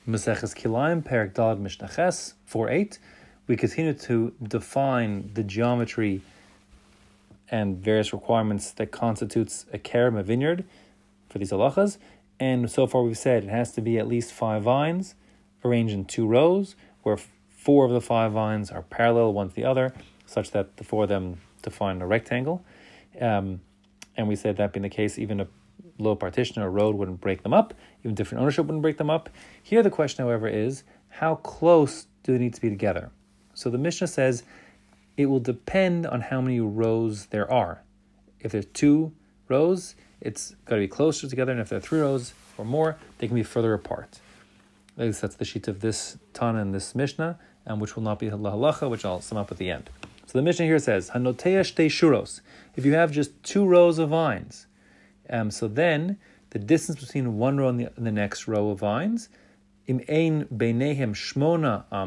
Maseches Kilayim, Perek Daled, Mishnah Ches, 4.8. We continue to define the geometry and various requirements that constitutes a kerem, a vineyard, for these halachas. And so far we've said it has to be at least 5 vines arranged in 2 rows, where 4 of the 5 vines are parallel one to the other, such that the 4 of them define a rectangle. And we said that being the case, even a low partition or road wouldn't break them up, even different ownership wouldn't break them up. Here the question, however, is how close do they need to be together? So the Mishnah says it will depend on how many rows there are. If there's 2 rows, it's got to be closer together, and if there are 3 rows or more, they can be further apart. At least that's the sheet of this Tana and this Mishnah, and which will not be halacha, which I'll sum up at the end. So the Mishnah here says, Hanoteya shtei shuros. If you have just 2 rows of vines, so then the distance between one row and the next row of vines, im ein beinehem shmona